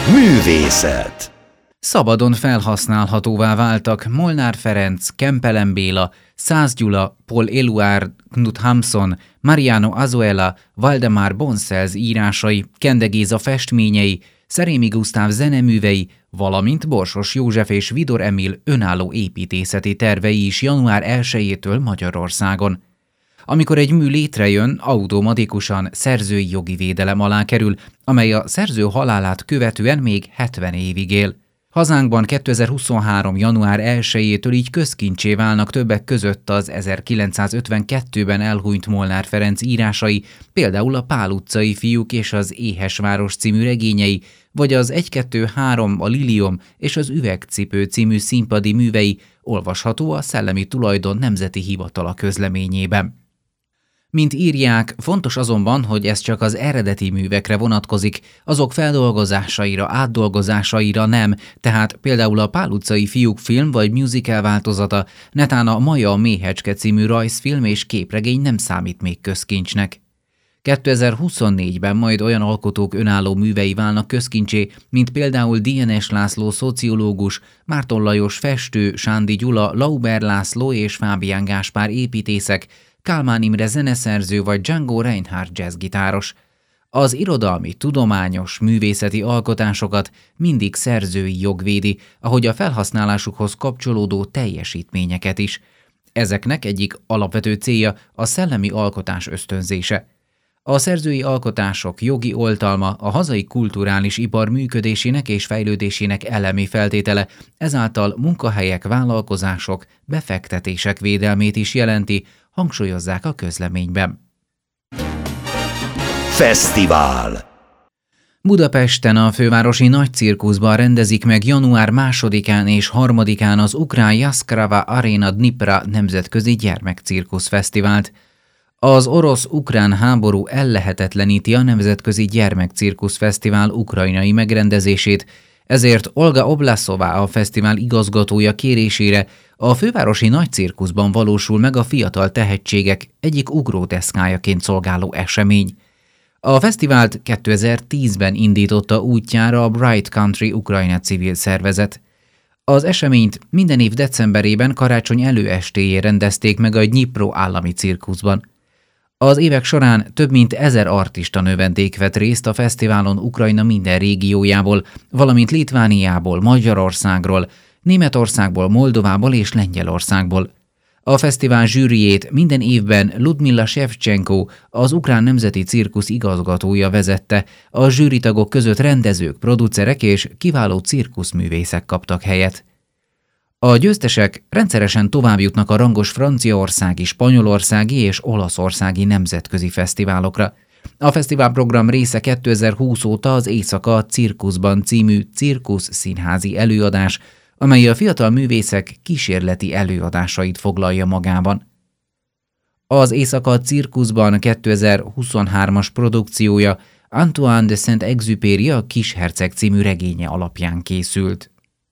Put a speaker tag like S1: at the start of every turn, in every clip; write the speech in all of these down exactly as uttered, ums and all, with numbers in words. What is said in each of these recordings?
S1: Művészet.
S2: Szabadon felhasználhatóvá váltak Molnár Ferenc, Kempelen Béla, Szász Gyula, Paul Éluard, Knut Hamsun, Mariano Azuela, Waldemar Bonsels írásai, Kende Géza festményei, Szerémi Gusztáv zeneművei, valamint Borsos József és Vidor Emil önálló építészeti tervei is január elsejétől Magyarországon. Amikor egy mű létrejön, automatikusan szerzői jogi védelem alá kerül, amely a szerző halálát követően még hetven évig él. Hazánkban kétezer-huszonhárom. január elsejétől így közkincsé válnak többek között az ezerkilencszázötvenkettőben elhunyt Molnár Ferenc írásai, például a Pál utcai fiúk és az Éhesváros című regényei, vagy az egy-kettő-három, a Lilium és az Üvegcipő című színpadi művei, olvasható a Szellemi Tulajdon Nemzeti Hivatala közleményében. Mint írják, fontos azonban, hogy ez csak az eredeti művekre vonatkozik, azok feldolgozásaira, átdolgozásaira nem, tehát például a Pál utcai fiúk film vagy musical változata, netán a Maja a Méhecske című rajzfilm és képregény nem számít még közkincsnek. kétezer-huszonnégyben majd olyan alkotók önálló művei válnak közkincsé, mint például Dienes László szociológus, Márton Lajos festő, Sándi Gyula, Lauber László és Fábián Gáspár építészek, Kálmán Imre zeneszerző vagy Django Reinhardt jazzgitáros. Az irodalmi, tudományos, művészeti alkotásokat mindig szerzői jog védi, ahogy a felhasználásukhoz kapcsolódó teljesítményeket is. Ezeknek egyik alapvető célja a szellemi alkotás ösztönzése. A szerzői alkotások jogi oltalma a hazai kulturális ipar működésének és fejlődésének elemi feltétele, ezáltal munkahelyek, vállalkozások, befektetések védelmét is jelenti, hangsúlyozzák a közleményben.
S1: Fesztivál.
S2: Budapesten a fővárosi Nagycirkuszban rendezik meg január másodikán és harmadikán az ukrán Jaskrava Arena Dnipra nemzetközi gyermekcirkusz fesztivált. Az orosz-ukrán háború ellehetetleníti a Nemzetközi Gyermekcirkusz Fesztivál ukrajnai megrendezését, ezért Olga Oblaszová, a fesztivál igazgatója kérésére a fővárosi Nagycirkuszban valósul meg a fiatal tehetségek egyik ugródeszkájaként szolgáló esemény. A fesztivált kétezer-tízben indította útjára a Bright Country Ukrajna civil szervezet. Az eseményt minden év decemberében karácsony előestéjén rendezték meg a Dnyipro állami cirkuszban. Az évek során több mint ezer artista növendék vett részt a fesztiválon Ukrajna minden régiójából, valamint Litvániából, Magyarországról, Németországból, Moldovából és Lengyelországból. A fesztivál zsűriét minden évben Ludmila Shevchenko, az ukrán nemzeti cirkusz igazgatója vezette, a zsűritagok között rendezők, producerek és kiváló cirkuszművészek kaptak helyet. A győztesek rendszeresen továbbjutnak a rangos franciaországi, spanyolországi és olaszországi nemzetközi fesztiválokra. A fesztiválprogram része kétezer-húsz óta az Éjszaka a cirkuszban című cirkusz színházi előadás, amely a fiatal művészek kísérleti előadásait foglalja magában. Az Éjszaka a cirkuszban kétezer-huszonhármas produkciója Antoine de Saint-Exupéry a Kisherceg című regénye alapján készült.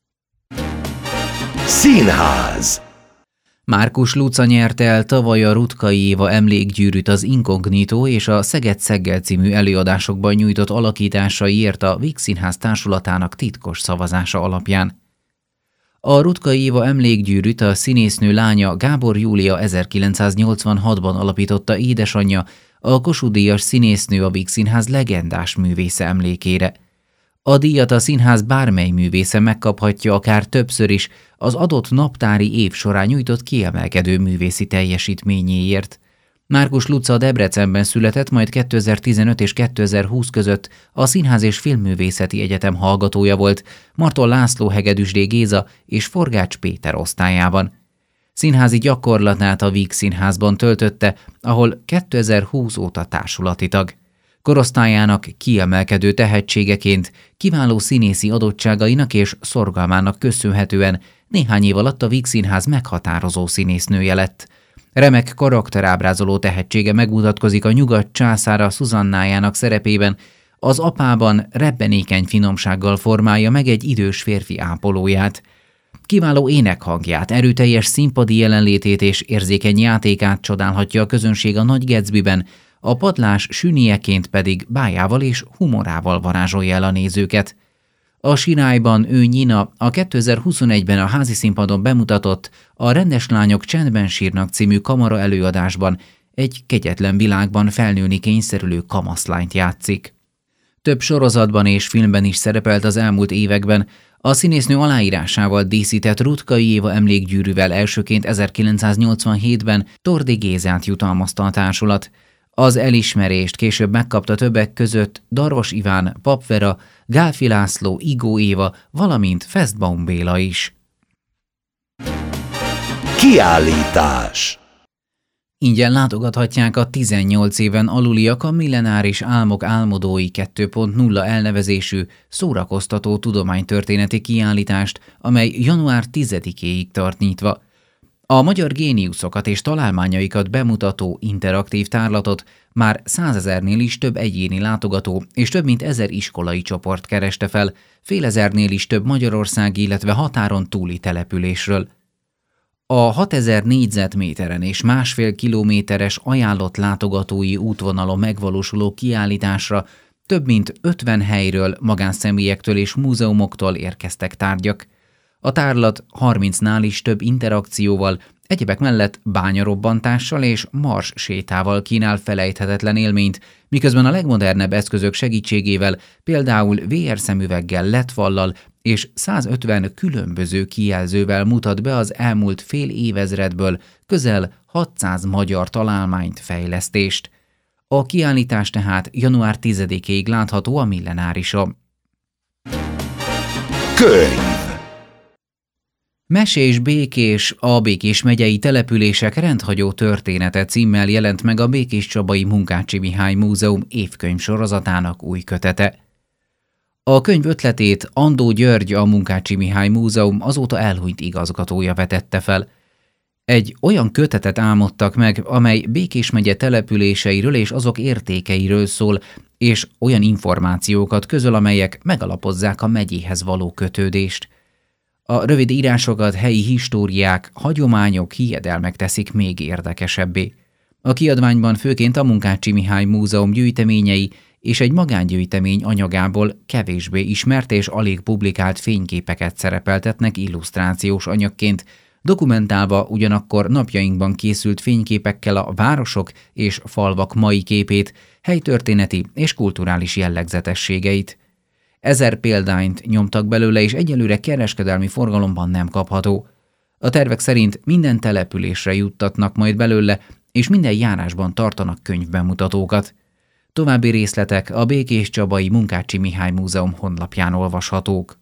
S1: Színház.
S2: Márkus Luca nyerte el tavaly a Rutkai Éva emlékgyűrűt az Inkognitó és a Szeged-Szeggel című előadásokban nyújtott alakításaiért a Víg Színház társulatának titkos szavazása alapján. A Rutkai Éva emlékgyűrűt a színésznő lánya Gábor Júlia ezerkilencszáznyolcvanhatban alapította édesanyja, a Kossuth-díjas színésznő a Víg Színház legendás művésze emlékére. A díjat a színház bármely művésze megkaphatja akár többször is az adott naptári év során nyújtott kiemelkedő művészi teljesítményéért. Márkus Luca Debrecenben született, majd kétezer-tizenöt és kétezer-húsz között a Színház és Filmművészeti Egyetem hallgatója volt, Marton László, Hegedűsdé Géza és Forgács Péter osztályában. Színházi gyakorlatát a Víg Színházban töltötte, ahol kétezer-húsz óta társulati tag. Korosztályának kiemelkedő tehetségeként, kiváló színészi adottságainak és szorgalmának köszönhetően néhány év alatt a Víg Színház meghatározó színésznője lett. Remek karakterábrázoló tehetsége megmutatkozik a Nyugat császára Szuzannájának szerepében, az Apában rebbenékeny finomsággal formálja meg egy idős férfi ápolóját. Kiváló énekhangját, erőteljes színpadi jelenlétét és érzékeny játékát csodálhatja a közönség a Nagy Gatsbyben, a padlás sünieként pedig bájával és humorával varázsolja el a nézőket. A Sirályban ő Nyina a kétezer-huszonegyben a házi színpadon bemutatott A rendes lányok csendben sírnak című kamara előadásban egy kegyetlen világban felnőni kényszerülő kamaszlányt játszik. Több sorozatban és filmben is szerepelt az elmúlt években, a színésznő aláírásával díszített Rutkai Éva emlékgyűrűvel elsőként ezerkilencszáznyolcvanhétben Tordi Gézát jutalmazta a társulat. Az elismerést később megkapta többek között Darvas Iván, Pap Vera, Gálfi László, Igó Éva, valamint Festbaum Béla is.
S1: Kiállítás.
S2: Ingyen látogathatják a tizennyolc éven aluliak a Millenáris Álmok Álmodói kettő pont nulla elnevezésű szórakoztató tudománytörténeti kiállítást, amely január tizedikéig tart nyitva. A magyar géniuszokat és találmányaikat bemutató interaktív tárlatot már százezernél is több egyéni látogató és több mint ezer iskolai csoport kereste fel, félezernél is több magyarországi, illetve határon túli településről. A hatezer négyzetméteren és másfél kilométeres ajánlott látogatói útvonalon megvalósuló kiállításra több mint ötven helyről, magánszemélyektől és múzeumoktól érkeztek tárgyak. A tárlat harmincnál is több interakcióval, egyebek mellett bányarobbantással és mars sétával kínál felejthetetlen élményt, miközben a legmodernebb eszközök segítségével, például vé er szemüveggel, ledfallal és százötven különböző kijelzővel mutat be az elmúlt fél évezredből közel hatszáz magyar találmányt, fejlesztést. A kiállítás tehát január tizedikéig látható a Millenárison.
S1: Könyv.
S2: Mesés Békés, a Békés megyei települések rendhagyó története címmel jelent meg a Békéscsabai Munkácsy Mihály Múzeum évkönyv sorozatának új kötete. A könyv ötletét Andó György, a Munkácsy Mihály Múzeum azóta elhunyt igazgatója vetette fel. Egy olyan kötetet álmodtak meg, amely Békés megye településeiről és azok értékeiről szól, és olyan információkat közöl, amelyek megalapozzák a megyéhez való kötődést. A rövid írásokat helyi históriák, hagyományok, hiedelmek teszik még érdekesebbé. A kiadványban főként a Munkácsy Mihály Múzeum gyűjteményei és egy magángyűjtemény anyagából kevésbé ismert és alig publikált fényképeket szerepeltetnek illusztrációs anyagként, dokumentálva ugyanakkor napjainkban készült fényképekkel a városok és falvak mai képét, helytörténeti és kulturális jellegzetességeit. Ezer példányt nyomtak belőle, és egyelőre kereskedelmi forgalomban nem kapható. A tervek szerint minden településre juttatnak majd belőle, és minden járásban tartanak könyvbemutatókat. További részletek a Békéscsabai Munkácsy Mihály Múzeum honlapján olvashatók.